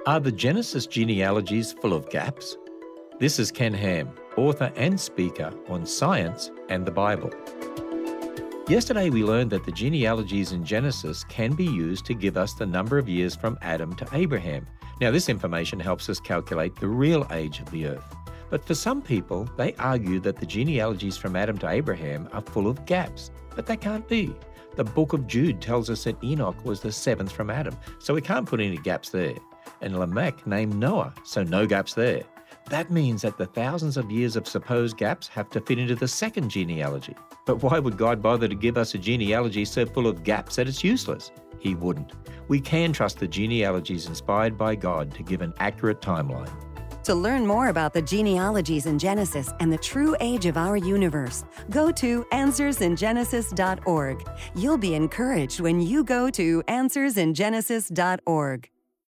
Are the Genesis genealogies full of gaps? This is Ken Ham, author and speaker on science and the Bible. Yesterday we learned that the genealogies in Genesis can be used to give us the number of years from Adam to Abraham. Now this information helps us calculate the real age of the earth. But for some people, they argue that the genealogies from Adam to Abraham are full of gaps. But that can't be. The book of Jude tells us that Enoch was the seventh from Adam, so we can't put any gaps there. And Lamech named Noah, so no gaps there. That means that the thousands of years of supposed gaps have to fit into the second genealogy. But why would God bother to give us a genealogy so full of gaps that it's useless? He wouldn't. We can trust the genealogies inspired by God to give an accurate timeline. To learn more about the genealogies in Genesis and the true age of our universe, go to AnswersInGenesis.org. You'll be encouraged when you go to AnswersInGenesis.org.